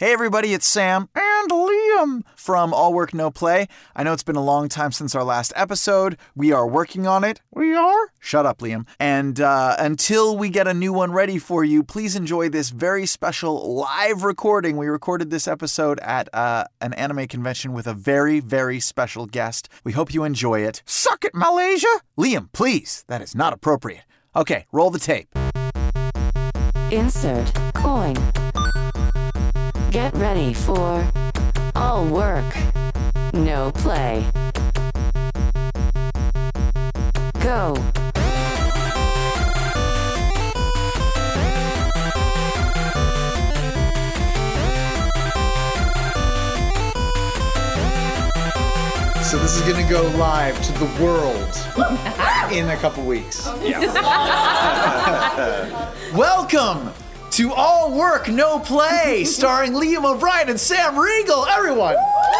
Hey everybody, it's Sam and Liam from All Work No Play. I know it's been a long time since our last episode. We are working on it. We are? Shut up, Liam. And until we get a new one ready for you, please enjoy this very special live recording. We recorded this episode at an anime convention with a very, very special guest. We hope you enjoy it. Suck it, Malaysia! Liam, please. That is not appropriate. Okay, roll the tape. Insert coin. Get ready for all work, no play. Go. So this is going to go live to the world in a couple weeks. Yeah. Welcome to All Work, No Play, starring Liam O'Brien and Sam Riegel. Everyone!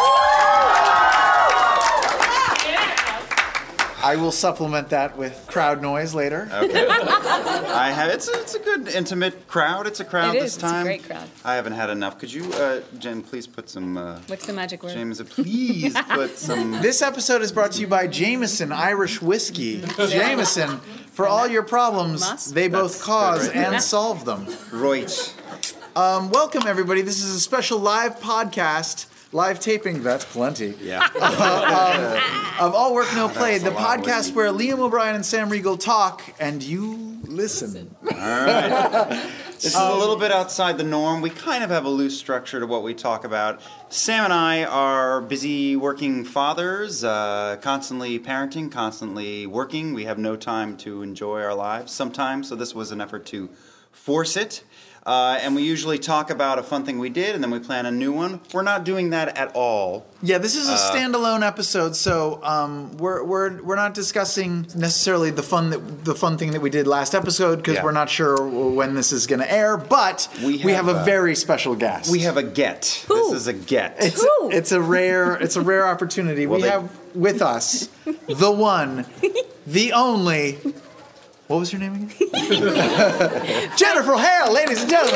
I will supplement that with crowd noise later. Okay. It's a good intimate crowd. It's a crowd this time. It's a great crowd. I haven't had enough. Could you, Jen, please put some... What's the magic word? James, please put some... This episode is brought to you by Jameson Irish Whiskey. Jameson, for all your problems, they both cause and solve them. Right. Welcome, everybody. This is a special live podcast. Live taping, that's plenty. Yeah. Of All Work, No Play, the podcast whiskey. where Liam O'Brien and Sam Riegel talk and you listen. All right. This is a little bit outside the norm. We kind of have a loose structure to what we talk about. Sam and I are busy working fathers, constantly parenting, constantly working. We have no time to enjoy our lives sometimes, so this was an effort to force it. And we usually talk about a fun thing we did, and then we plan a new one. We're not doing that at all. Yeah, this is a standalone episode, so we're not discussing necessarily the fun thing that we did last episode because we're not sure when this is going to air. But we have a very special guest. We have a get. Who? This is a get. It's a rare opportunity. Well, we have with us the one, the only. What was her name again? Jennifer Hale, ladies and gentlemen.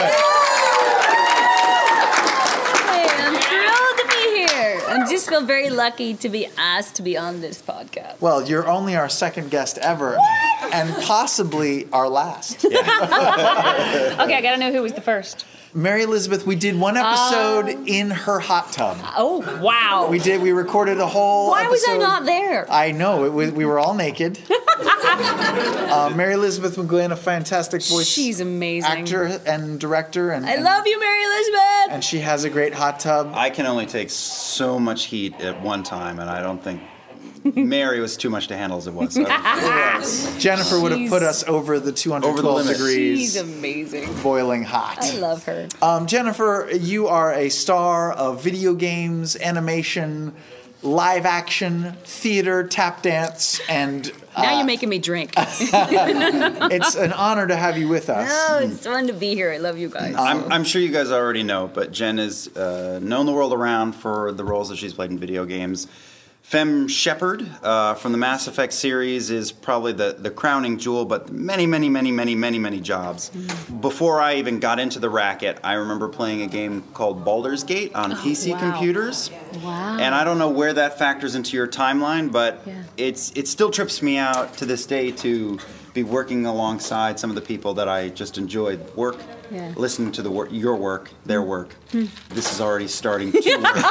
Hey, I'm thrilled to be here. I just feel very lucky to be asked to be on this podcast. Well, you're only our second guest ever, and possibly our last. Okay, I gotta know who was the first. Mary Elizabeth, we did one episode in her hot tub. Oh, wow. We recorded a whole Why was I episode. not there? I know, we were all naked. Mary Elizabeth McGlynn, a fantastic voice. She's amazing. Actor and director. I love you, Mary Elizabeth. And she has a great hot tub. I can only take so much heat at one time, and I don't think Mary was too much to handle as it was. Jennifer would have put us over the 212 limit. degrees. She's amazing. Boiling hot. I love her. Jennifer, you are a star of video games, animation, live action, theater, tap dance, and... Now you're making me drink. it's an honor to have you with us. Oh, it's fun to be here. I love you guys. I'm sure you guys already know, but Jen is known the world around for the roles that she's played in video games. Fem Shepard from the Mass Effect series is probably the crowning jewel, but many jobs. Before I even got into the racket, I remember playing a game called Baldur's Gate on PC computers. Wow. And I don't know where that factors into your timeline, but it still trips me out to this day to be working alongside some of the people that I just enjoyed listening to your work, their work. This is already starting to work.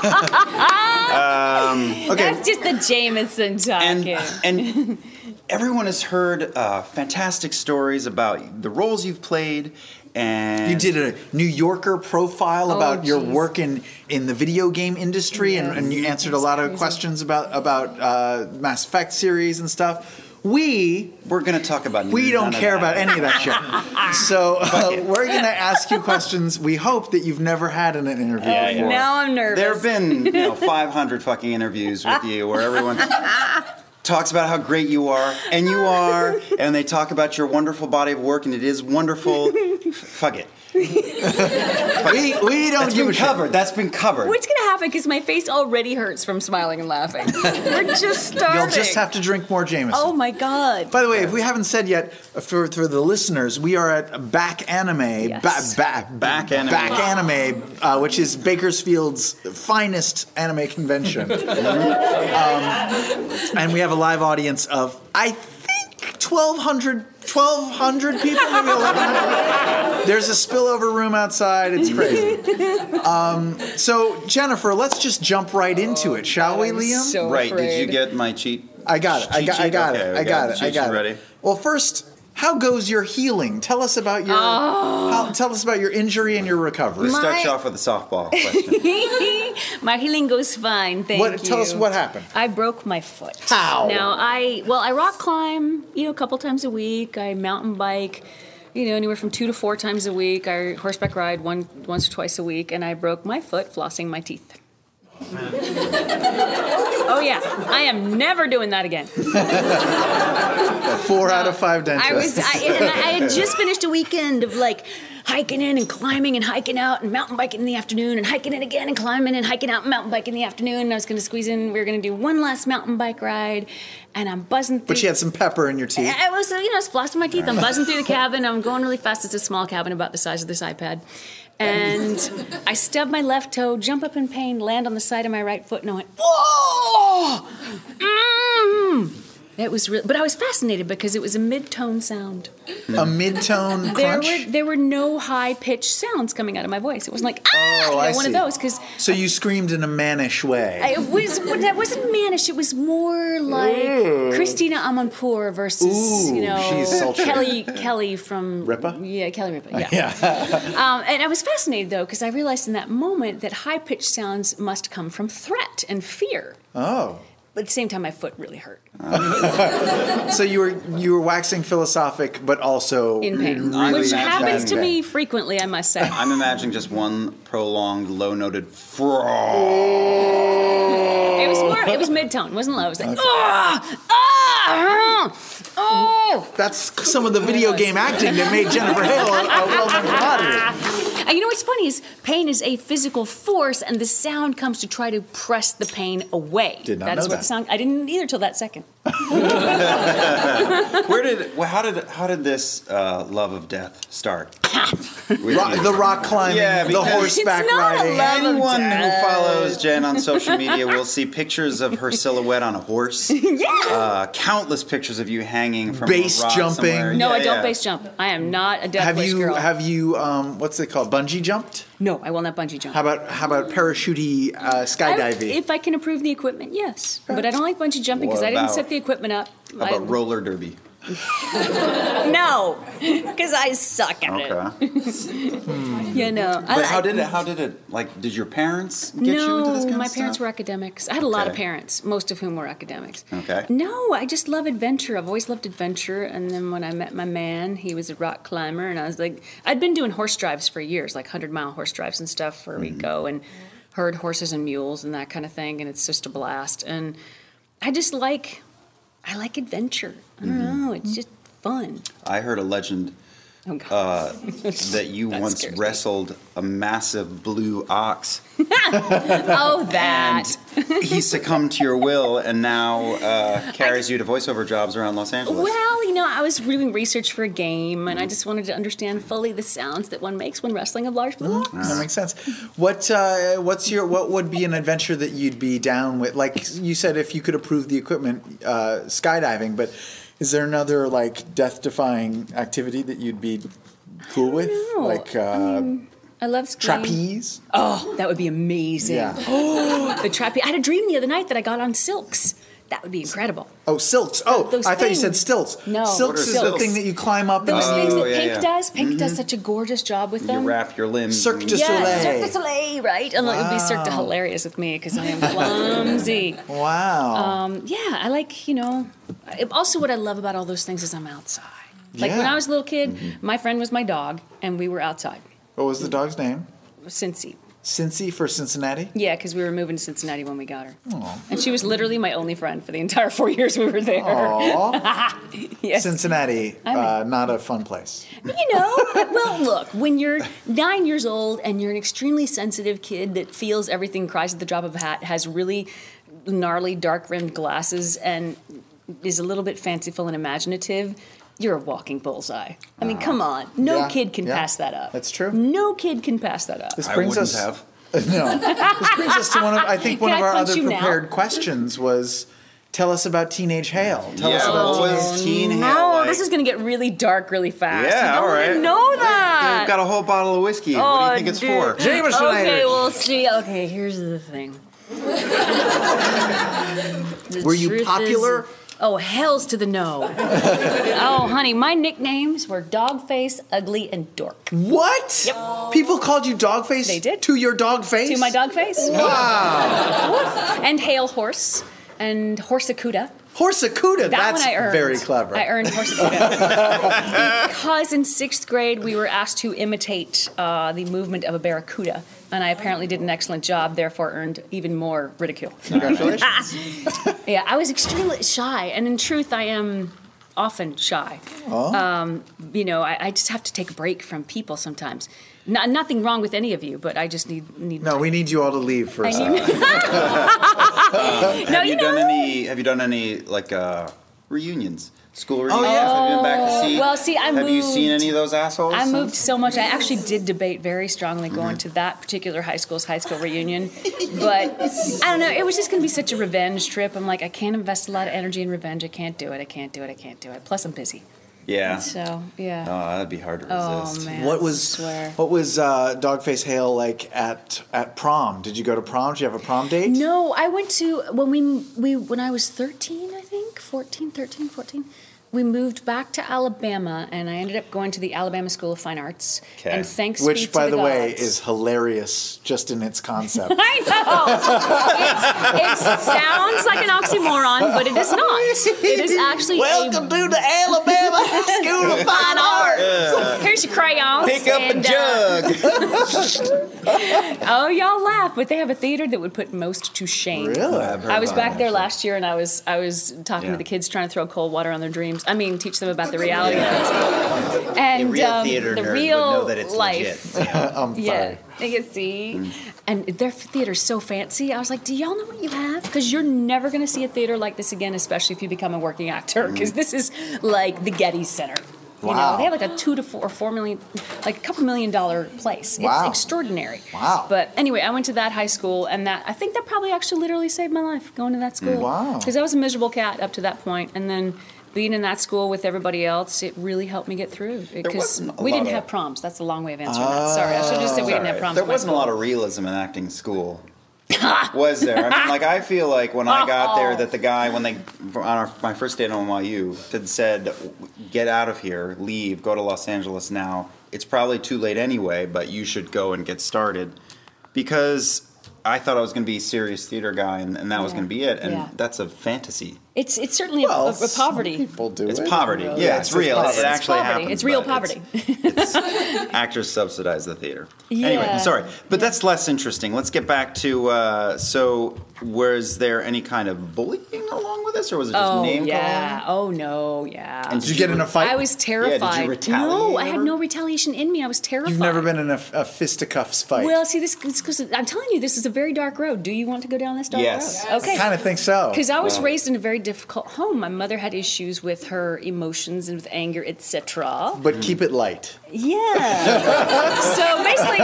Okay. That's just the Jameson talking. And everyone has heard fantastic stories about the roles you've played. And you did a New Yorker profile about your work in the video game industry, and you answered a lot of questions about Mass Effect series and stuff. We're going to talk about. We don't care about any of that shit. So we're going to ask you questions. We hope that you've never had in an interview before. Now I'm nervous. There have been 500 fucking interviews with you where everyone talks about how great you are, and they talk about your wonderful body of work, and it is wonderful. Fuck it. We don't give a shit. Covered. That's been covered. What's going to happen? Because my face already hurts from smiling and laughing. We're just starting. You'll just have to drink more Jameson. Oh my God. By the way, if we haven't said yet, for the listeners, we are at Back Anime, Yes. Back Anime. Back Anime, which is Bakersfield's finest anime convention. And we have a live audience of, I think, 1,200 people, maybe 1,100. There's a spillover room outside. It's crazy. So, Jennifer, let's just jump right into it, shall we, Liam? So Right. afraid. Did you get my cheat? I got it. I got Okay, it. I we got the it. cheat I got sheet it. ready? Well, first, how goes your healing? Tell us about your tell us about your injury and your recovery. Let's start you off with a softball question. My healing goes fine, thank you. Tell us what happened. I broke my foot. How? Now, I rock climb, a couple times a week. I mountain bike, anywhere from 2 to 4 times a week. I horseback ride once or twice a week, and I broke my foot flossing my teeth. Oh yeah, I am never doing that again. 4 out of 5 dentists. I had just finished a weekend of hiking in and climbing and hiking out and mountain biking in the afternoon and hiking in again and climbing and hiking out and mountain biking in the afternoon. And I was going to squeeze in. We were going to do one last mountain bike ride, and I'm buzzing through. But you had some pepper in your teeth. I was flossing my teeth. I'm buzzing through the cabin. I'm going really fast. It's a small cabin about the size of this iPad. And I stub my left toe, jump up in pain, land on the side of my right foot, and I went, whoa! It was real, but I was fascinated because it was a mid-tone sound. A mid-tone crunch? There were no high-pitched sounds coming out of my voice. It wasn't like, I one see. of those. Cause So you screamed in a mannish way. that wasn't mannish. It was more like Christina Amanpour versus, she's sultry. Kelly from... Ripa? Yeah, Kelly Ripa, yeah. And I was fascinated, though, because I realized in that moment that high-pitched sounds must come from threat and fear. Oh. But at the same time, my foot really hurt. So you were waxing philosophic, but also In pain. really Which bad happens to pain. me frequently, I must say. I'm imagining just one prolonged, low-noted frog. It was mid-tone. It wasn't low. It was like, That's some of the video game acting that made Jennifer Hale a well-known commodity. And you know what's funny is pain is a physical force, and the sound comes to try to press the pain away. Did not That is know what that. the sound. I didn't either till that second. How did this love of death start? The rock climbing, the because horseback It's not a riding. love of Anyone who death. follows Jen on social media will see pictures of her silhouette on a horse. Countless pictures of you hanging from Base a rock jumping. somewhere. No, I don't Yeah. base jump. I am not a death Have wish girl. you what's it called? Bungee jumped? No, I will not bungee jump. How about parachute skydiving? If I can improve the equipment, yes. But I don't like bungee jumping because What I didn't about- set the equipment up. How about roller derby? No, because I suck at Okay. it. But how did it? Like, did your parents get you into this kind of my stuff? parents were academics. I had a lot of Okay. parents, most of whom were academics. Okay. No, I just love adventure. I've always loved adventure. And then when I met my man, he was a rock climber, and I was like, I'd been doing horse drives for years, like 100-mile horse drives and stuff where we go and herd horses and mules and that kind of thing, and it's just a blast. And I like adventure. I don't know, it's just fun. I heard a legend Oh, God. that you That once scares me. wrestled a massive blue ox. Oh, that. He succumbed to your will and now carries you to voiceover jobs around Los Angeles. Well, I was doing research for a game, and I just wanted to understand fully the sounds that one makes when wrestling a large blue ox. That makes sense. What would be an adventure that you'd be down with? Like you said, if you could approve the equipment, skydiving. But is there another like death-defying activity that you'd be cool with? know. Like I love skiing. trapeze? Oh, that would be amazing. Yeah. Oh, the trapeze. I had a dream the other night that I got on silks. That would be incredible. Oh, silks. Oh, Those I thought you said things. stilts. No. Silks What are is the silks? thing that you climb up. Those things that yeah, Pink yeah. does. Pink does such a gorgeous job with You them. wrap your limbs. Cirque and- du Yeah, Soleil. Cirque du Soleil, right? And it would be Cirque du Hilarious with me because I am clumsy. Wow. Yeah, I like, also what I love about all those things is I'm outside. Like when Yeah. I was a little kid, my friend was my dog, and we were outside. What was the dog's name? Cincy. Cincy for Cincinnati? Yeah, because we were moving to Cincinnati when we got her. And she was literally my only friend for the entire 4 years we were there. Aww. Yes. Cincinnati, not a fun place. Well, look, when you're 9 years old and you're an extremely sensitive kid that feels everything, cries at the drop of a hat, has really gnarly, dark-rimmed glasses, and is a little bit fanciful and imaginative, you're a walking bullseye. I mean, come on. No kid can pass that up. That's true. No kid can pass that up. This I brings wouldn't us. have. No. This brings us to one of Can I our punch other you now? prepared questions was, tell us about Teenage Hale. Tell us Yeah, about what was Teen Hale No, like? this is going to get really dark really fast. Yeah, you don't all right. even know that. We've got a whole bottle of whiskey. What do you think it's for? Jameson Okay, Irish. we'll see. Okay, here's the thing. Were you popular? Oh, hells to the no. Oh, honey, my nicknames were Dogface, Ugly, and Dork. What? Yep. People called you Dogface? They did. To your dog face? To my dog face. Wow. And Hail Horse. And Horsacuda. Horsacuda. That That's one I earned. very clever. I earned Horsacuda. Because in 6th grade, we were asked to imitate the movement of a barracuda. And I apparently did an excellent job, therefore earned even more ridicule. Congratulations. Yeah, I was extremely shy. And in truth, I am often shy. Oh. I just have to take a break from people sometimes. Nothing wrong with any of you, but I just need. No, we need you all to leave for a second. Have you done any like reunions? School reunions? Have you been back to see? Well, see, Have you seen any of those assholes? I moved so much. I actually did debate very strongly going to that particular high school's high school reunion. But I don't know. It was just going to be such a revenge trip. I'm like, I can't invest a lot of energy in revenge. I can't do it. Plus, I'm busy. Yeah. So, yeah. Oh, that'd be hard to resist. Oh, man. What I was swear. Dogface Hale like at prom? Did you go to prom? Did you have a prom date? No, I went to when I was 13, I think, 14. We moved back to Alabama, and I ended up going to the Alabama School of Fine Arts. Okay. And thanks be Which, to by the way, gods. is hilarious just in its concept. I know. It sounds like an oxymoron, but it is not. It is actually Welcome to the Alabama School of Fine Arts. Here's your crayons. Pick up a jug. Oh, y'all laugh, but they have a theater that would put most to shame. Really? I was back there last year, and I was talking to the kids, trying to throw cold water on their dreams. I mean, teach them about the reality of it. And A real theater the nerd real would know that it's life. legit. Yeah. Yeah, they can see. And their theater's so fancy. I was like, do y'all know what you have? Because you're never going to see a theater like this again, especially if you become a working actor, because this is like the Getty Center. You know, they have like a $2 to $4 million, like a couple $1 million place. Wow. It's extraordinary. Wow. But anyway, I went to that high school, and I think that probably actually literally saved my life, going to that school. Wow. Because I was a miserable cat up to that point, and then being in that school with everybody else, it really helped me get through. Because wasn't a we lot didn't of- have proms. That's the long way of answering that. Sorry, I should have just said we didn't have proms. There at my wasn't a school. lot of realism in acting school. Was there? I mean, like, I feel like when I got there, that the guy, my first day at NYU, had said, get out of here, leave, go to Los Angeles now. It's probably too late anyway, but you should go and get started. Because I thought I was going to be a serious theater guy, and that was going to be it. And that's a fantasy. It's certainly a poverty. People do It's it. poverty. Really. Yeah, it's real. poverty. It actually poverty. happens. It's real but poverty. Actors subsidize the theater. Yeah. Anyway, sorry. But that's less interesting. Let's get back to, so was there any kind of bullying along with this, or was it just name Yeah. calling? Oh, no. Yeah. And Did you get in a fight? I was terrified. No, retaliate I had ever? no retaliation in me. I was terrified. You've never been in a fisticuffs fight. Well, see, I'm telling you, this is a very dark road. Do you want to go down this dark Yes. road? Okay. I kind of think so. Because I was raised in a very difficult home. My mother had issues with her emotions and with anger, etc. But keep it light. Yeah. So basically,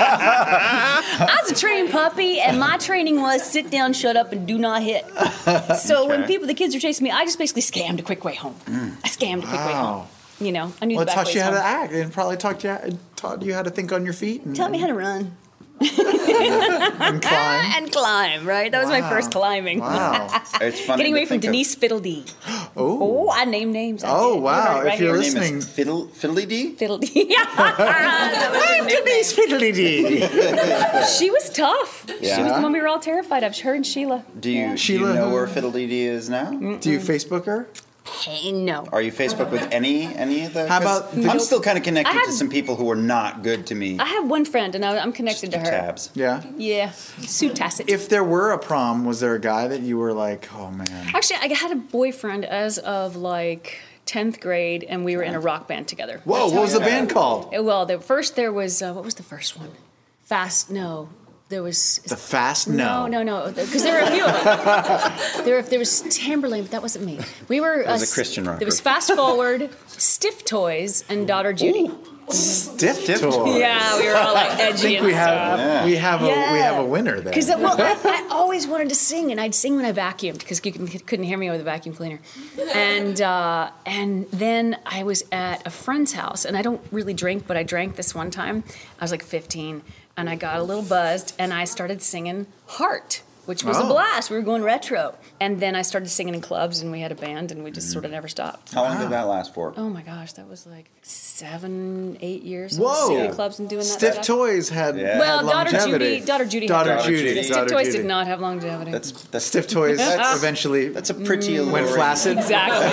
I was a trained puppy, and my training was sit down, shut up, and do not hit. So when the kids were chasing me, I just basically scammed a quick way home. I scammed a quick way home. You know, I knew Well, the it back taught you ways how to home. act and probably taught you how to think on your feet and, Taught me how to run. and climb. And climb, right? That was my first climbing. Wow. It's funny Getting to away from think of- Denise Fiddledee. Oh. Oh, I named names. I Oh, did. wow. Right If you're Her here. name listening- is Fiddly D? Fiddledee. That was her nickname. Denise Fiddly-dee. She was tough. She Yeah? was the one we were all terrified of. Her and Sheila. Do you Sheila know who? where Fiddly D is now? Do you Facebook her? Hey, no. Are you Facebook with any of the? How about- 'cause I'm still kind of connected I to some people who are not good to me. I have one friend, and I'm connected to her. Tabs. Yeah. Yeah, Sue Tassett. If there were a prom, was there a guy that you were like, oh man? Actually, I had a boyfriend as of like 10th grade, and we were in a rock band together. Whoa, what was the band called? Well, there was what was the first one? Fast. No, there was. The Fast No. No, because there were a few of them. There was Tamberlane, but that wasn't me. We were. It was a Christian rocker. There was Fast Forward, Stiff Toys, and Daughter Judy. Stiff Stiff Toys. Toys. Yeah, we were all like edgy I think and we stuff. have we have Yeah. a winner there. Because I always wanted to sing, and I'd sing when I vacuumed because you couldn't hear me with a vacuum cleaner. And then I was at a friend's house, and I don't really drink, but I drank this one time. I was like 15, and I got a little buzzed, and I started singing Heart, which was a Oh. blast. We were going retro. And then I started singing in clubs, and we had a band, and we just sort of never stopped. How long did that last for? Oh my gosh, that was like 7, 8 years. Whoa. Singing in clubs and doing that Stiff stuff. Toys had, Yeah. had Well, Daughter longevity. Judy. Daughter had Judy. The Stiff Daughter Toys Judy. did not have longevity. That's Stiff Toys eventually that's a pretty alluring. went flaccid. Exactly.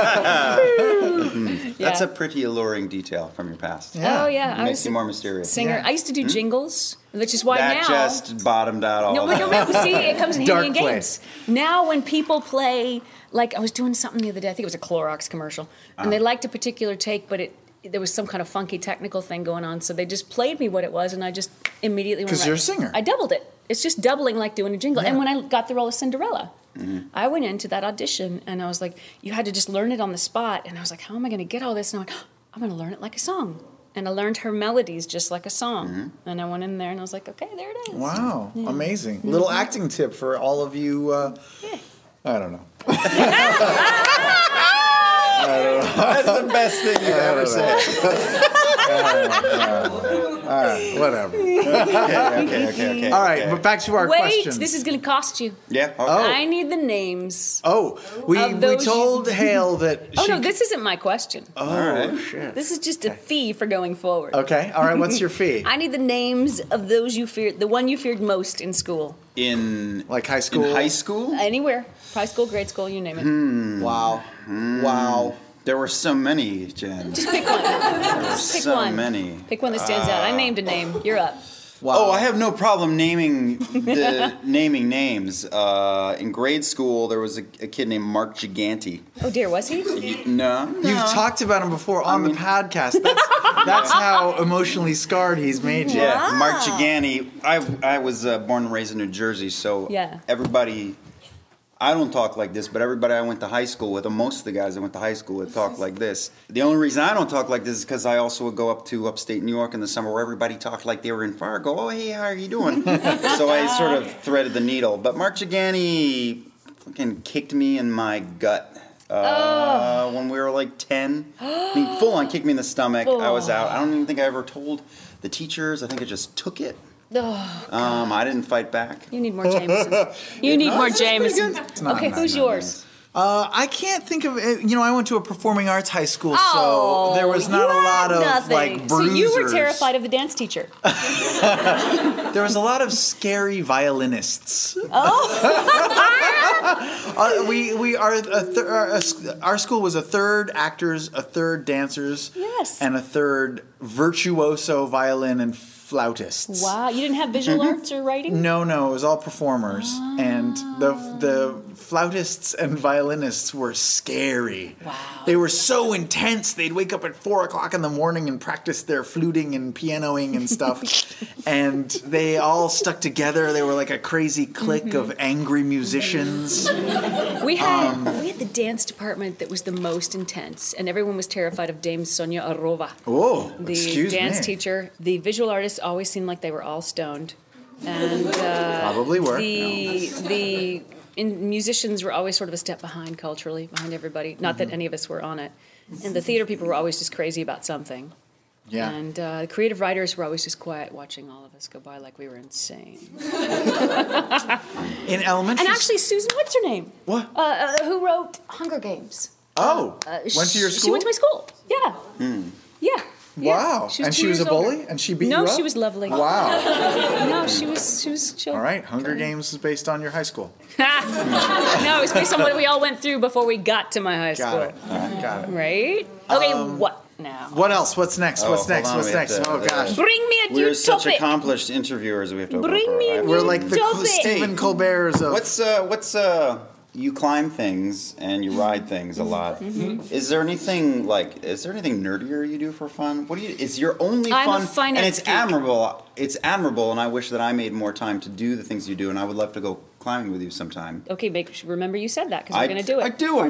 That's Yeah. a pretty alluring detail from your past. Yeah. Oh yeah, I Makes was you a more mysterious. singer. Yeah. I used to do jingles, which is why That now. just bottomed out all. No, see, it comes in Dark handy in place. games. Now, when people play, like I was doing something the other day, I think it was a Clorox commercial, and they liked a particular take, but there was some kind of funky technical thing going on, so they just played me what it was, and I just immediately went 'Cause right. you're a singer. I doubled it. It's just doubling like doing a jingle. And when I got the role of Cinderella, I went into that audition, and I was like, you had to just learn it on the spot, and I was like, how am I going to get all this? And I went, I'm going to learn it like a song. And I learned her melodies just like a song. And I went in there and I was like, okay, there it is. Wow, amazing. Little acting tip for all of you. I don't know. That's the best thing you've ever said. Whatever. Okay. All right, but back to our Wait, question. this is going to cost you. Yeah. Okay. I need the names. we Of those told Hale that Oh, she... no, this isn't my question. All right. shit. This is just a fee for going forward. Okay, all right, what's your fee? I need the names of those you feared, the one you feared most in school. In Like high school? In high school? Anywhere. High school, grade school, you name it. Wow. Wow. There were so many, Jen. Just pick one. Just pick so one. many. Pick one that stands out. I named a name. You're up. Wow. Oh, I have no problem naming names. In grade school, there was a kid named Mark Gigante. Oh, dear, was he? No. You've talked about him before on the podcast. That's how emotionally scarred he's made you. Yeah, Mark Gigante. I was born and raised in New Jersey, so Yeah. everybody. I don't talk like this, but everybody I went to high school with, and most of the guys I went to high school with, talk like this. The only reason I don't talk like this is because I also would go up to upstate New York in the summer where everybody talked like they were in Fargo. Oh, hey, how are you doing? So I sort of threaded the needle. But Mark Gigante fucking kicked me in my gut when we were like 10. I mean, full on kicked me in the stomach. I was out. I don't even think I ever told the teachers. I think I just took it. I didn't fight back. You need more Jameson. You need more Jameson. Okay, who's yours? I can't think of it. You know, I went to a performing arts high school, Oh, so there was not you a lot had of nothing. like So bruisers. you were terrified of the dance teacher. There was a lot of scary violinists. Our school was a third actors, a third dancers, Yes. and a third virtuoso violin and flautists. Wow, you didn't have visual arts or writing? No, it was all performers, and the flautists and violinists were scary. Wow. They were so intense. They'd wake up at 4:00 in the morning and practice their fluting and pianoing and stuff, and they all stuck together. They were like a crazy clique of angry musicians. We had the dance department that was the most intense, and everyone was terrified of Dame Sonia Arova. Oh, The excuse dance me. teacher. The visual artists always seemed like they were all stoned. And Probably were. musicians were always sort of a step behind culturally, behind everybody. Not that any of us were on it. And the theater people were always just crazy about something. Yeah. And the creative writers were always just quiet, watching all of us go by like we were insane. In elementary. And actually, Susan, what's her name? What? Who wrote Hunger Games? Went to your She school? went to my school. Yeah. Yeah. Wow. She was And 2 she was a years older. bully? And she beat No, you up? she was lovely. Wow. No, she was chill. All right. Hunger Games is based on your high school. No, it's based on what we all went through before we got to my high school. Got it. All right. Got it. Right? Okay, what now? What else? What's next? Oh, What's hold next? on, What's we have next? to- Oh, gosh. Bring me a new We're such topic. accomplished interviewers. We have to open Bring up our me a eyes. We're like the Topic. Stephen Colbert's of... What's you climb things and you ride things a lot. Is there anything nerdier you do for fun? What do you? It's your only I'm a fun, finance and it's geek. admirable. It's admirable, and I wish that I made more time to do the things you do, and I would love to go climbing with you sometime. Okay, remember you said that because we're going to do it.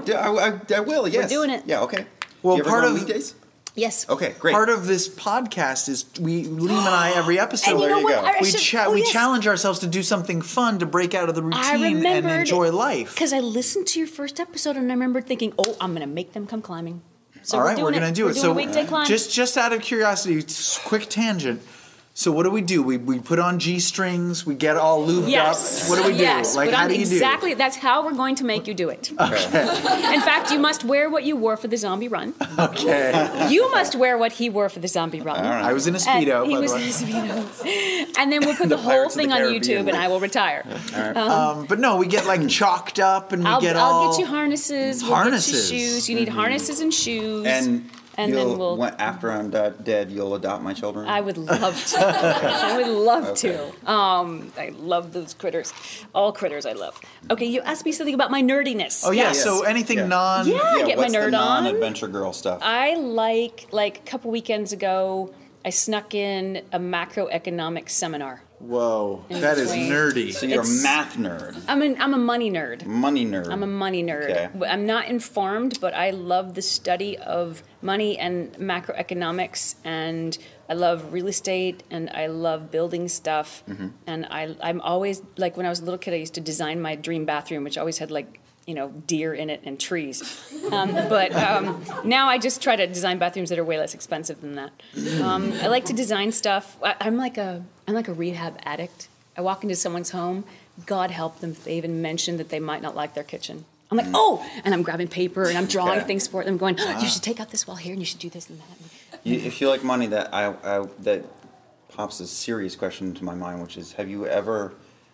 I will. Yes, doing it. Yeah. Okay. Well, you ever part go on of- weekdays. Yes. Okay, great. Part of this podcast is Liam and I every episode. And you there know you what? go. I we should- we yes. challenge ourselves to do something fun to break out of the I routine and remembered enjoy life. because I listened to your first episode and I remember thinking, "Oh, I'm going to make them come climbing." So All right, we're doing gonna do We're it. doing So a weekday climb. just out of curiosity, quick tangent. So what do? We put on G strings. We get all lubed yes. up. What do we do? Yes. Like Put how on do you exactly. That's how we're going to make you do it. In fact, you must wear what you wore for the zombie run. do? Okay. You must wear what he wore for the zombie run. I was in a And speedo. he by was the in way. a speedo. And then we'll put the whole Pirates of the thing on Caribbean. YouTube, and I will retire. But no, we get like chalked up and we I'll all. get you harnesses. Harnesses. We'll get you shoes. You need harnesses and shoes. And then you'll, we'll. after I'm dead, you'll adopt my children. I would love to. I would love to. I love those critters. All critters I love. Okay, you asked me something about my nerdiness. Oh yeah. Yes. So anything Yeah. non. Yeah. I get my what's the nerd on. non-adventure girl stuff? I like a couple weekends ago, I snuck in a macroeconomics seminar. Whoa, In that is between. nerdy. So you're a It's- math nerd, I'm a money nerd. money nerd. I'm a money nerd. Okay. I'm not informed, but I love the study of money and macroeconomics, and I love real estate, and I love building stuff. And I'm always, like when I was a little kid, I used to design my dream bathroom, which always had deer in it and trees. But now I just try to design bathrooms that are way less expensive than that. I like to design stuff. I'm like a rehab addict. I walk into someone's home, God help them if they even mention that they might not like their kitchen. I'm like, oh, and I'm grabbing paper and I'm drawing Okay. things for them, going, you should take out this wall here and you should do this and that. If you like money, that pops a serious question into my mind, which is: have you ever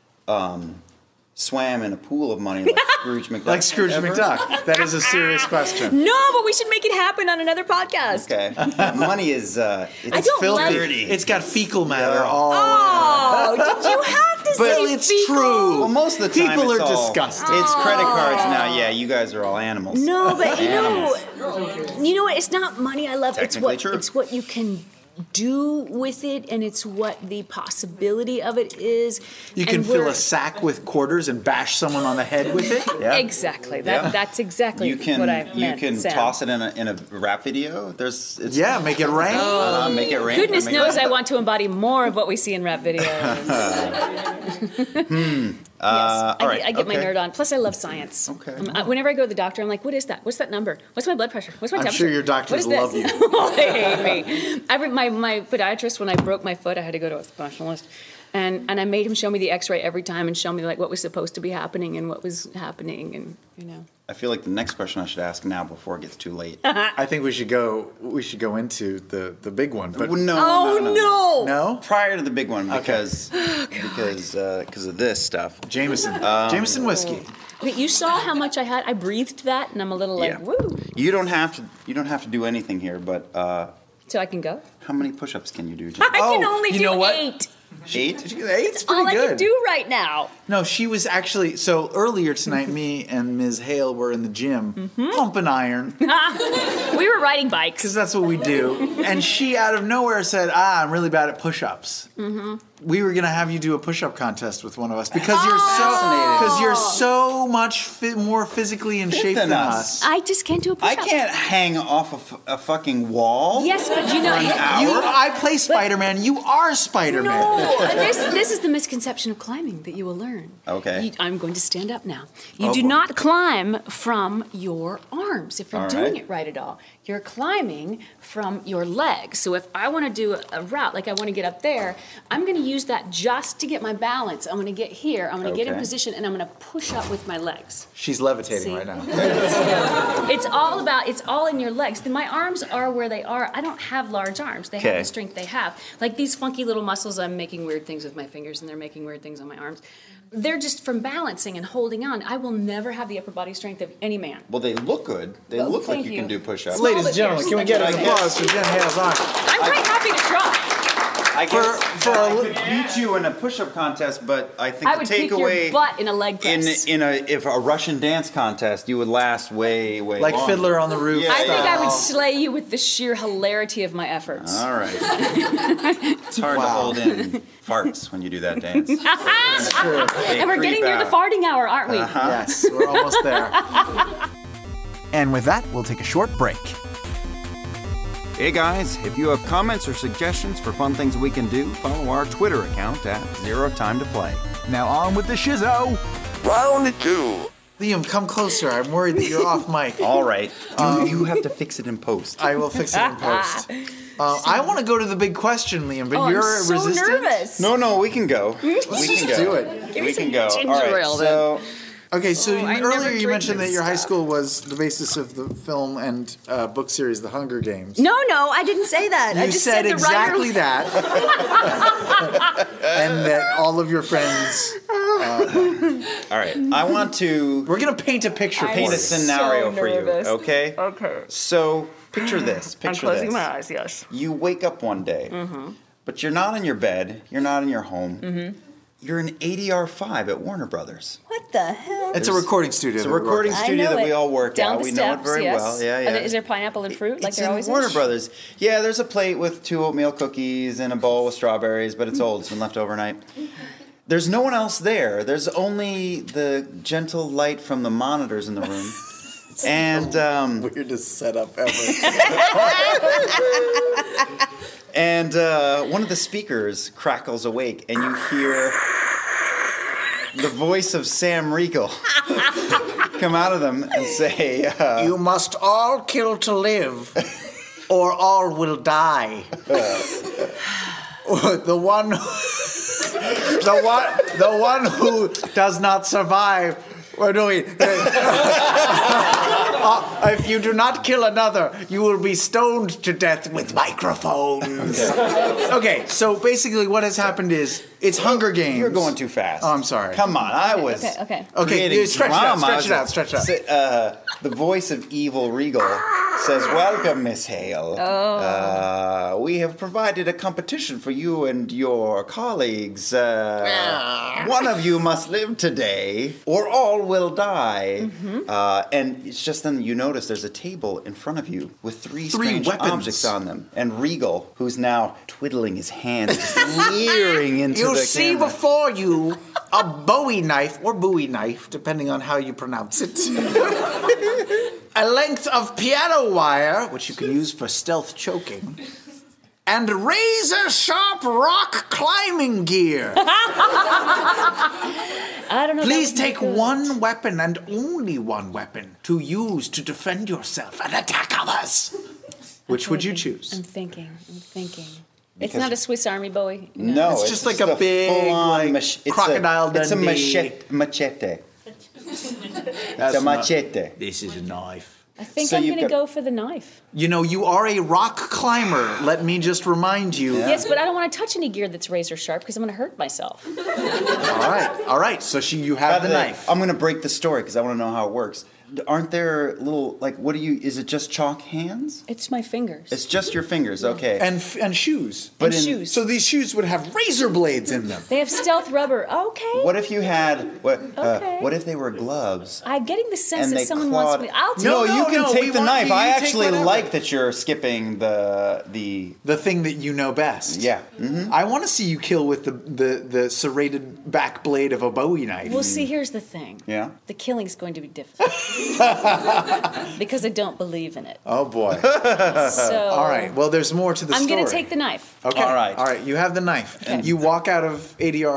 swam in a pool of money like Scrooge McDuck? Like Scrooge Ever? McDuck. That is a serious question. No, but we should make it happen on another podcast. Okay, money is it's don't filthy. like- dirty. It's got fecal matter Yeah. all. Oh, did you have to But say it's fecal? true. Well, most of the time People it's are all- disgusting. It's credit cards now. Yeah, you guys are all animals. No, but you know Animals. what? It's not money I love. Technically true. It's what you can do with it, and it's what the possibility of it is. You can And fill we're- a sack with quarters and bash someone on the head with it. Yeah. Exactly. Yeah. That's exactly You can what I meant. Sam. toss it in a rap video. It's Yeah, make it rain. make it rain. Goodness Make it knows rain. I want to embody more of what we see in rap videos. Yes, all right, I get my okay. nerd on. Plus, I love science. Okay. Whenever I go to the doctor, I'm like, "What is that? What's that number? What's my blood pressure? What's my I'm temperature? sure your doctors What is love this?" you. They hate me. My podiatrist, when I broke my foot, I had to go to a specialist, and I made him show me the X-ray every time and show me like what was supposed to be happening and what was happening, and I feel like the next question I should ask now before it gets too late. I think we should go into the big one. But No. no, Prior to the big one, because of this stuff. Jameson. Jameson whiskey. Wait, you saw how much I had? I breathed that, and I'm a little like, Yeah. woo. You don't have to do anything here, but So I can go. how many push-ups can you do? I can Oh, only you do know what? 8. 8? Eight's All pretty I good. can do right now. No, she was actually so earlier tonight. Me and Ms. Hale were in the gym pumping iron We were riding bikes. because that's what we do. And she out of nowhere said, "I'm really bad at push-ups." We were gonna have you do a push-up contest with one of us because you're so much more physically in shape than than us. us. I just can't do a I push-up. can't hang off a fucking wall. Yes, but you know, I play Spider-Man. You are Spider-Man. no. This is the misconception of climbing that you will learn. Okay. I'm going to stand up now. You Oh, do boy. not climb from your arms if you're All doing right. it right at all. you're climbing from your legs. So if I want to do a route, like I want to get up there, I'm going to use that just to get my balance. I'm going to get here, I'm going to get in position, and I'm going to push up with my legs. She's levitating See? right now. It's all in your legs. My arms are where they are. I don't have large arms. They have the strength they have. Like these funky little muscles, I'm making weird things with my fingers, and they're making weird things on my arms. They're just from balancing and holding on. I will never have the upper body strength of any man. Well, they look good. They look like thank you you. can do push-ups. Ladies and gentlemen, can we get an applause for Jen Hales on? I'm quite happy to try. I guess I could beat you in a push-up contest, but I think I the would kick takeaway your butt in a leg press. if a Russian dance contest, you would last way Like longer. Fiddler on the Roof. Yeah, I think I would style. slay you with the sheer hilarity of my efforts. All right. It's hard to hold in farts when you do that dance. And we're getting near the farting hour, aren't we? Yes, we're almost there. And with that, we'll take a short break. Hey guys, if you have comments or suggestions for fun things we can do, follow our Twitter account at ZeroTimeToPlay. Now on with the shizzo. Round 2. Liam, come closer. I'm worried that you're off mic. All right. You have to fix it in post. I will fix it in post. I want to go to the big question, Liam, but Oh, you're I'm so resistant. nervous. No, we can go. Let's just do it. Give me We some can go. ginger All right. ale, then. So Okay, so I never earlier you drink mentioned that this your high stuff. school was the basis of the film and book series, The Hunger Games. No, I didn't say that. I You just said the exactly writer. that. And that all of your friends. all right. I want to We're going to paint a picture for paint you. a scenario so for you. nervous. Okay. Okay. So picture this. Picture I'm closing this. my eyes, yes. You wake up one day, but you're not in your bed. You're not in your home. You're in ADR5 at Warner Brothers. What the hell? It's a recording studio. It's a that we work recording at. I studio know that we it. all work Down at. the We steps, know it very yes. well. Yeah, Are yeah. there- Is there pineapple and fruit like It's there in always Warner is? Brothers. Yeah, there's a plate with 2 oatmeal cookies and a bowl with strawberries, but it's old. It's been left overnight. There's no one else there. There's only the gentle light from the monitors in the room. And Weirdest setup ever. one of the speakers crackles awake, and you hear the voice of Sam Riegel come out of them and say, You must all kill to live, or all will die. The one who does not survive. If you do not kill another, you will be stoned to death with microphones. Okay, so basically what has happened is it's Hunger Games. You're going too fast. Oh, I'm sorry. Come on, I was okay. creating stretch it out, drama. stretch it out. The voice of evil Regal says, "Welcome, Miss Hale. We have provided a competition for you and your colleagues. One of you must live today, or all will die." And it's just then you notice there's a table in front of you with three strange weapons. objects on them, and Regal, who's now twiddling his hands, just leering into You the see camera. before you a Bowie knife, or Bowie knife, depending on how you pronounce it. A length of piano wire, which you can use for stealth choking. And razor-sharp rock climbing gear. I don't know. Please that would be take good. one weapon and only one weapon to use to defend yourself and attack others. Which would you choose? I'm thinking. It's not a Swiss Army Bowie. No, It's just like a big, full-on like, Crocodile It's a Dundee. machete. That's It's a machete. This is a knife. I think So I'm you've going to got- go for the knife. You know, you are a rock climber. Let me just remind you. Yes, but I don't want to touch any gear that's razor sharp because I'm going to hurt myself. All right. So you have the knife. I'm going to break the story because I want to know how it works. Aren't there little, like, is it just chalk hands? It's my fingers. It's just your fingers, okay. And shoes. But And shoes. So these shoes would have razor blades in them. They have stealth rubber. Okay. What if you had, Okay. what if they were gloves? I'm getting the sense And that they someone clawed. wants me. I'll take No, you can no, we take the want knife. you- I you take actually whatever. like that you're skipping the. The thing that you know best. Yeah. Mm-hmm. I want to see you kill with the serrated back blade of a Bowie knife. Well, see, here's the thing. Yeah. The killing's going to be difficult. Because I don't believe in it. Oh boy. So All right. Well, there's more to the I'm story. going to take the knife. Okay. All right. All right. You have the knife. Okay. You walk out of ADR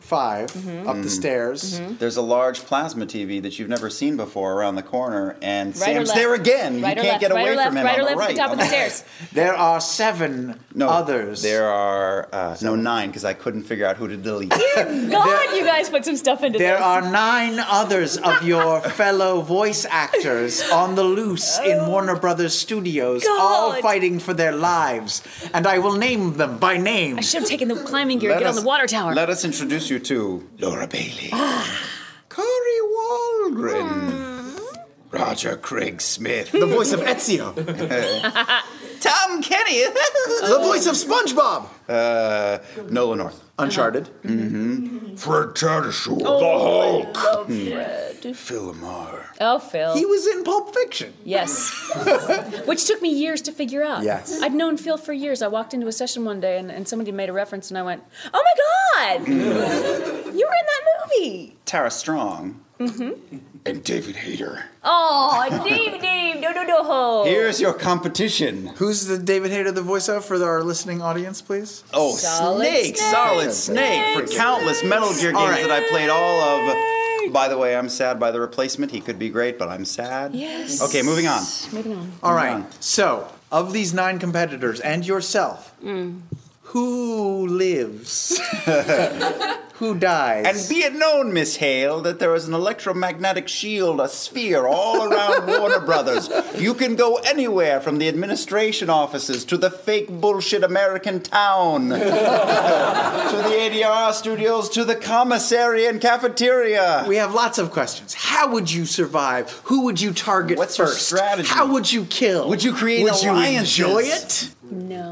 5 up the stairs. There's a large plasma TV that you've never seen before around the corner, and Right or Sam's left? there again. Right you or can't left? get away Right or left? from him. Right or on left the at right. the top of the stairs? There are 7 others. There are 9 because I couldn't figure out who to delete. God, you guys put some stuff into There this. are 9 others of your fellow voice actors on the loose in Warner Brothers Studios, all God. fighting for their lives. And I will name them by name. I should have taken the climbing gear and get on the water tower. Let us introduce you to Laura Bailey, Corey Waldron, Roger Craig Smith, The voice of Ezio. Tom Kenny, The voice of SpongeBob. Nola North, Uncharted. Fred Tatasciore, Oh, Fred. Phil Lamar. Oh, Phil. He was in Pulp Fiction. Yes. Which took me years to figure out. Yes. I'd known Phil for years. I walked into a session one day and somebody made a reference and I went, oh my God! You were in that movie! Tara Strong, and David Hayter. Oh, Dave, no. Here's your competition. Who's the David Hayter the voice of for our listening audience, please? Oh, Solid Snake, Snake. Solid Snake, for countless Metal Gear games right. that I played all of. By the way, I'm sad by the replacement. He could be great, but I'm sad. Yes. Okay, moving on. Moving on. All Moving right. on. So, of these 9 competitors and yourself, who lives? Who dies? And be it known, Miss Hale, that there is an electromagnetic shield, a sphere, all around Warner Brothers. You can go anywhere from the administration offices to the fake bullshit American town, to the ADR studios, to the commissary and cafeteria. We have lots of questions. How would you survive? Who would you target What's your first? strategy? How would you kill? Would you create Would you alliances? enjoy it? No.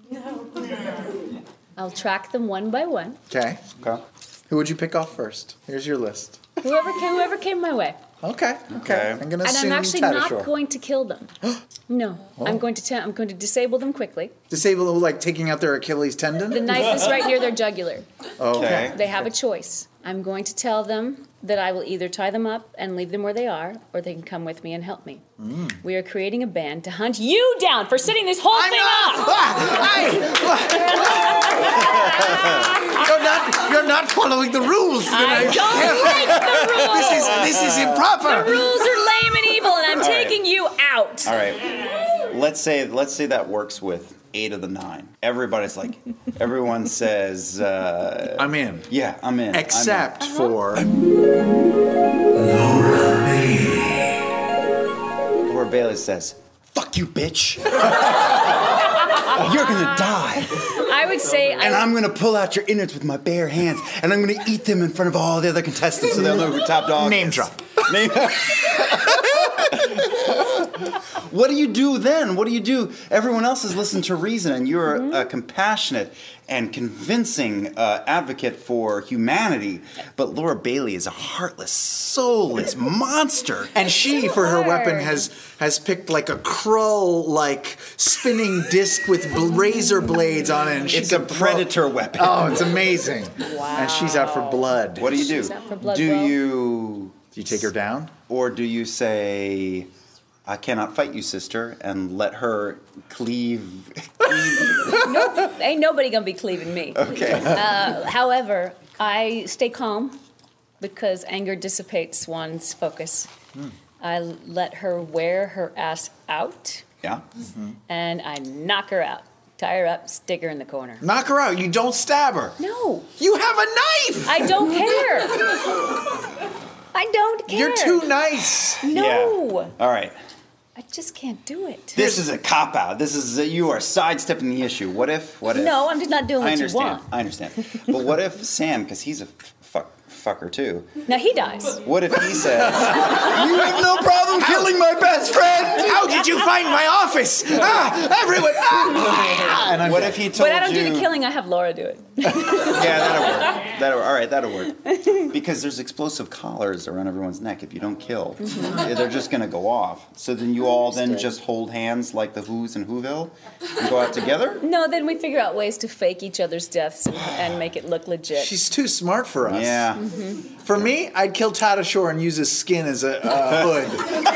I'll track them one by one. Okay. Okay. Who would you pick off first? Here's your list. Whoever came my way. Okay. Okay. I'm gonna And assume I'm actually Tatasciore. not going to kill them. No. I'm going to disable them quickly. Disable, like taking out their Achilles tendon. The knife is right near their jugular. Okay. They have a choice. I'm going to tell them that I will either tie them up and leave them where they are, or they can come with me and help me. We are creating a band to hunt you down for setting this whole thing up. You're not following the rules. I don't like the rules. This is improper. The rules are lame and evil, and I'm taking you out. All right. Let's say that works with 8 of the 9. Everybody's like, everyone says, I'm in. yeah, I'm in. Except for Laura Bailey says, fuck you, bitch. You're gonna die. I would say And I'm gonna pull out your innards with my bare hands, and I'm gonna eat them in front of all the other contestants so they'll know who top dog name is. drop. What do you do then? What do you do? Everyone else has listened to reason, and you're a compassionate and convincing advocate for humanity. But Laura Bailey is a heartless, soulless monster. And she, for her weapon, has picked like a Krull-like spinning disc with razor blades on it. And she It's a can throw- predator weapon. Oh, it's amazing. Wow. And she's out for blood. What do you do? She's out for blood, Do bro. you, Do you take her down? or do you say, I cannot fight you, sister, and let her cleave? ain't nobody gonna be cleaving me. Okay. However, I stay calm because anger dissipates one's focus. I let her wear her ass out, Yeah. and I knock her out. Tie her up, stick her in the corner. Knock her out. You don't stab her. No, You have a knife. I don't care. I don't care. You're too nice. No, Yeah. All right. I just can't do it. This is a cop out. This is you are sidestepping the issue. What if? No, I'm just not doing I what you understand. want. I understand. But what if Sam, because he's a fucker too. Now he dies. What if he says, "You have no problem killing my best friend"? How did you find my office? Everyone. And I'm What dead. if he told But I don't you? do the killing. I have Laura do it. Yeah, that'll work. All right, that'll work. Because there's explosive collars around everyone's neck if you don't kill. They're just going to go off. So then you all then Understood. just hold hands like the Who's in Whoville and go out together? No, then we figure out ways to fake each other's deaths and make it look legit. She's too smart for us. Yeah. For me, I'd kill Tatasciore and use his skin as a hood.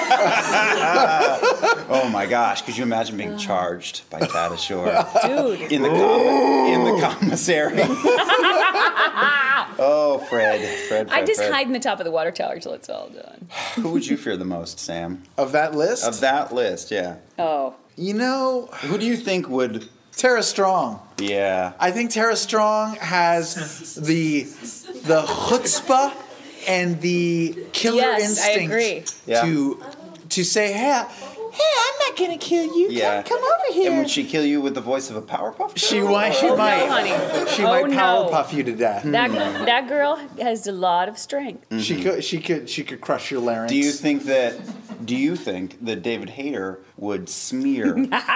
Oh my gosh, could you imagine being charged by Tatasciore Dude. in the commissary? Oh, Fred. I just Fred. hide in the top of the water tower till it's all done. Who would you fear the most, Sam? Of that list? Of that list, yeah. Oh. You know, Who do you think would... Tara Strong. Yeah. I think Tara Strong has the chutzpah and the killer Yes, I instinct agree. Yeah. to say, hey, I'm not gonna kill you. Yeah. Come over here. And would she kill you with the voice of a Powerpuff Girl? She might. Oh, no, honey. She Oh, might no. powerpuff you to death. That girl has a lot of strength. She could crush your larynx. Do you think that David Hayter would smear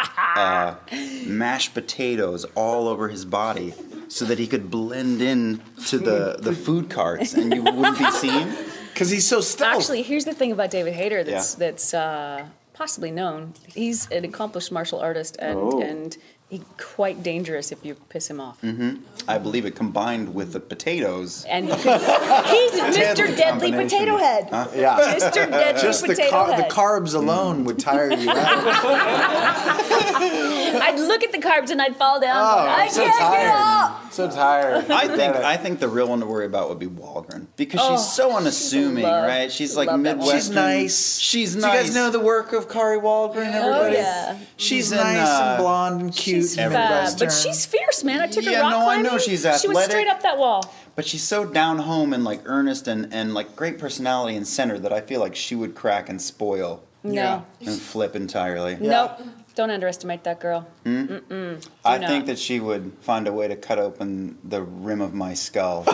mashed potatoes all over his body so that he could blend in to the food carts and you wouldn't be seen? Because he's so stealth. Actually, here's the thing about David Hayter that's possibly known. He's an accomplished martial artist and he's quite dangerous if you piss him off. I believe it combined with the potatoes. And he's Mr. Deadly combination. Potato Head. yeah. Mr. Deadly Just the Potato Head. carbs alone would tire you out. I'd look at the carbs and I'd fall down. Oh, I I'm so can't get tired. up. So tired. I think the real one to worry about would be Walgren because she's so unassuming, love- right? She's like love that woman. Midwestern. She's nice. She's Do nice. you guys know the work of Kari Waldron? Everybody? yeah. She's in, nice and blonde and cute. She's and fab, Midwestern. but she's fierce, man. I took her Yeah, rock no, I climbing. know she's She was athletic. straight up that wall. But she's so down home and like earnest and like great personality and centered that I feel like she would crack and spoil No. and flip entirely. Nope. Don't underestimate that girl. I not. think that she would find a way to cut open the rim of my skull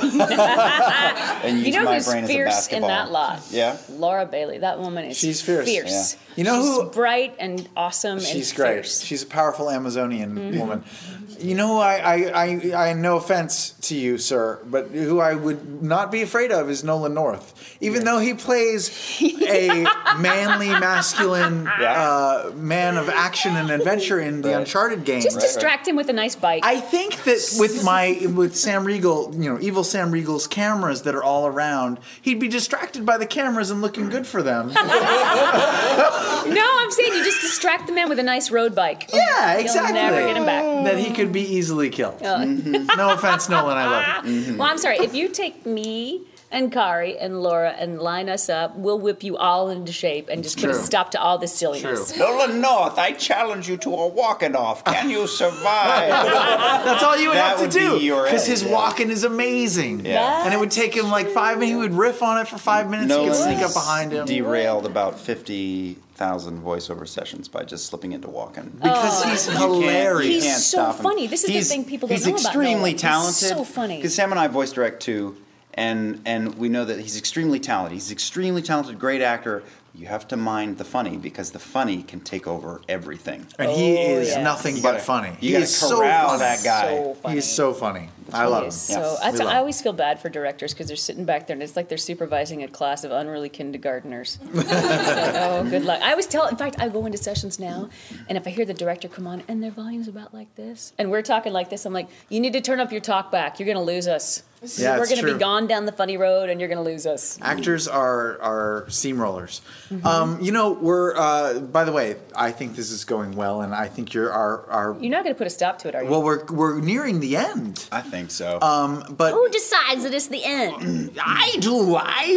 and use You know my who's brain as a fierce basketball. in that lot? Yeah. Laura Bailey. That woman is She's fierce. fierce. Yeah. You know She's who? bright and awesome She's and great. fierce. She's a powerful Amazonian woman. You know who I no offense to you, sir, but who I would not be afraid of is Nolan North. Even though he plays a manly, masculine man of action and adventure in the Uncharted games. Just distract him with a nice bike. I think that with Sam Riegel, evil Sam Riegel's cameras that are all around, he'd be distracted by the cameras and looking good for them. No, I'm saying you just distract the man with a nice road bike. Yeah, You'll exactly. never get him back. That he could be easily killed. No offense, Nolan, I love you. Well, I'm sorry. If you take me and Kari and Laura and line us up, we'll whip you all into shape and just put a True. stop to all this silliness. Nolan North, I challenge you to a walking off. Can you survive? That's all you would That have to would be do. your Because edge, his yeah. walking is amazing. Yeah. And it would take him like 5 minutes. He would riff on it for 5 minutes. He could sneak up behind him. Derailed about 50,000 voiceover sessions by just slipping into walking. Because he's hilarious. He's Can't so stop him. funny. This is the thing people don't know about He's extremely Nolan. He's talented. so funny. Because Sam and I voice direct too, and we know that he's extremely talented. He's extremely talented, great actor. You have to mind the funny because the funny can take over everything. And he is yes. nothing You but gotta- funny. You He gotta is so corral funny. that guy. So funny. He is so funny. I love him. Yes. So Yes. that's, We love I always feel bad for directors because they're sitting back there and it's like they're supervising a class of unruly kindergartners. It's like, oh, good luck. I always tell. In fact, I go into sessions now, and if I hear the director come on and their volume's about like this, and we're talking like this, I'm like, you need to turn up your talk back. You're going to lose us. Yeah, we're it's going to true. be gone down the funny road, and you're going to lose us. Actors are steamrollers. We're by the way, I think this is going well, and I think you're our You're not going to put a stop to it, are you? well, we're nearing the end. I think so. But Who decides that it's the end? I do.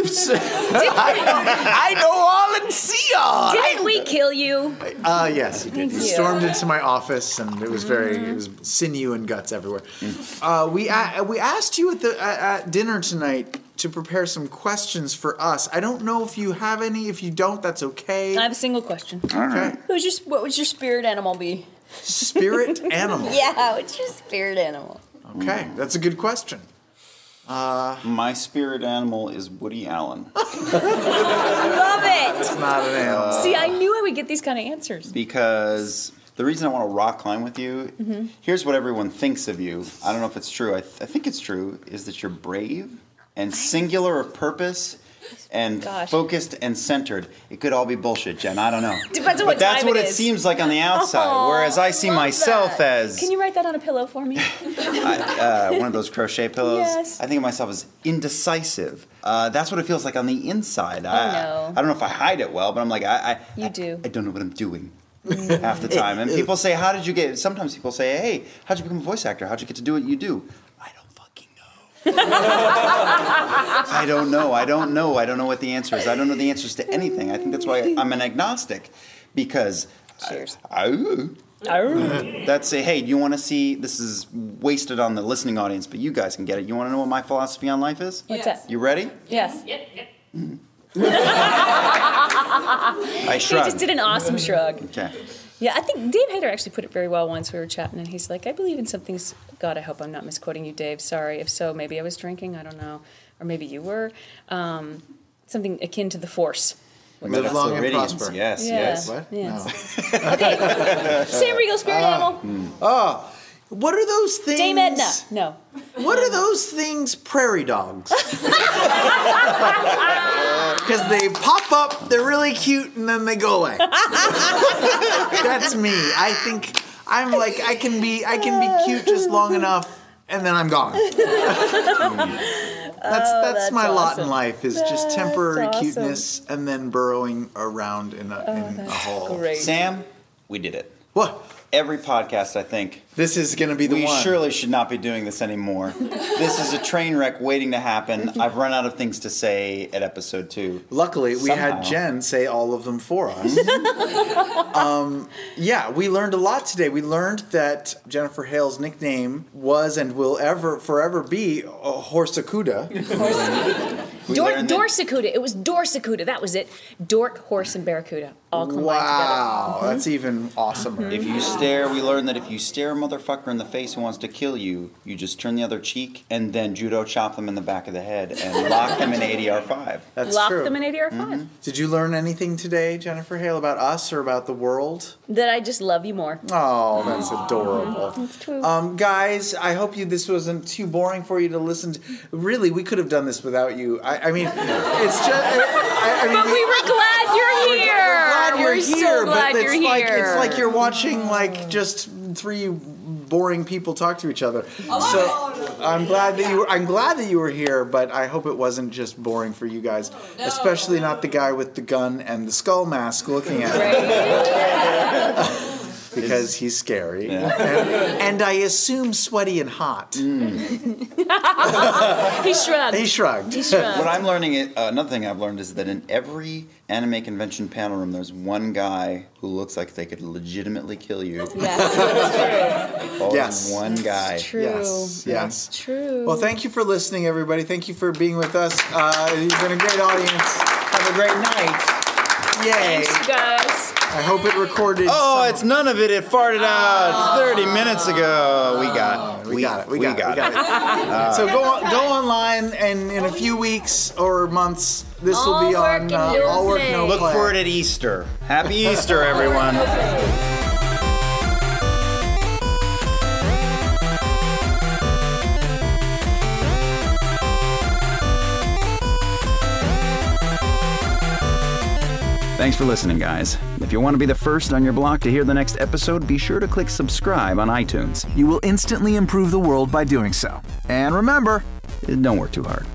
I know all and see all. Didn't we kill you? Yes, he did. Thank He you. stormed into my office, and it was it was sinew and guts everywhere. We asked you at dinner tonight to prepare some questions for us. I don't know if you have any. If you don't, that's okay. I have a single question. Okay. What would your spirit animal be? Spirit animal. Yeah, what's your spirit animal? Okay, that's a good question. My spirit animal is Woody Allen. Love it. It's not an animal. See, I knew I would get these kind of answers. Because the reason I want to rock climb with you, here's what everyone thinks of you. I don't know if it's true. I think it's true, is that you're brave and singular of purpose and Gosh. focused and centered. It could all be bullshit, Jen. I don't know. Depends on But what that's time what it it is. seems like on the outside. Aw, whereas I see love myself that. as Can you write that on a pillow for me? one of those crochet pillows. Yes. I think of myself as indecisive. That's what it feels like on the inside. no. I don't know if I hide it well, but I'm like, You do. I don't know what I'm doing. Half the time. And people say, how did you get, sometimes people say, hey, how'd you become a voice actor? How'd you get to do what you do? I don't fucking know. I don't know. I don't know what the answer is. I don't know the answers to anything. I think that's why I'm an agnostic, because Cheers. That's hey, do you want to see? This is wasted on the listening audience, but you guys can get it. You want to know what my philosophy on life is? What's that? You ready? Yes. I He shrugged. just did an awesome shrug. Okay. Yeah, I think Dave Hayter actually put it very well once. We were chatting, and he's like, I believe in something's... God, I hope I'm not misquoting you, Dave. Sorry. If so, maybe I was drinking. I don't know. Or maybe you were. Something akin to the Force. Live long and Floridians, prosper. Yes, Yeah. yes. What? Yes. Okay. Sam Riegel, spirit animal. What are those things? Dame Edna. No. What are those things? Prairie dogs. Because they pop up, they're really cute, and then they go away. That's me. I think I'm like I can be cute just long enough, and then I'm gone. That's my lot in awesome. life is just temporary That's awesome. cuteness and then burrowing around in a hole. Great. Sam, we did it. What? Every podcast, I think, This is gonna be the we one. surely should not be doing this anymore. This is a train wreck waiting to happen. I've run out of things to say at episode 2. Luckily, we Somehow. had Jen say all of them for us. Yeah, we learned a lot today. We learned that Jennifer Hale's nickname was and will forever be Horsacuda. We learned that- Dorsacuda. It was Dorsacuda. That was it. Dork, horse, and barracuda all combined Wow, that's even awesomer. If you stare, we learned that if you stare a motherfucker in the face who wants to kill you, you just turn the other cheek and then judo chop them in the back of the head and lock them in ADR5. That's together. Lock true. them in ADR5. Did you learn anything today, Jennifer Hale, about us or about the world? That I just love you more. Oh, that's adorable. That's true. Guys, I hope this wasn't too boring for you to listen to. Really, we could have done this without you. I mean, it's just. I mean, But we were glad you're here. glad you're We're here, so glad but you're it's like here. it's like you're watching like just 3 boring people talk to each other. So I'm glad that you were here, but I hope it wasn't just boring for you guys, especially not the guy with the gun and the skull mask looking at him. Because he's scary. Yeah. And I assume sweaty and hot. He shrugged. He shrugged. He shrugged. What I'm learning, another thing I've learned is that in every anime convention panel room, there's one guy who looks like they could legitimately kill you. Yes, Always Yes. one guy. true. Yes, yes. True. Well, thank you for listening, everybody. Thank you for being with us. You've been a great audience. Have a great night. Yay. Thanks, you guys. I hope it recorded. Oh, some- it's none of it. It farted out 30 minutes ago. We got it. We got it. So go online, and in a few weeks or months, this will be All on Work and No All Work Play. No Look Play. for it at Easter. Happy Easter, everyone. Thanks for listening, guys. If you want to be the first on your block to hear the next episode, be sure to click subscribe on iTunes. You will instantly improve the world by doing so. And remember, Don't work too hard.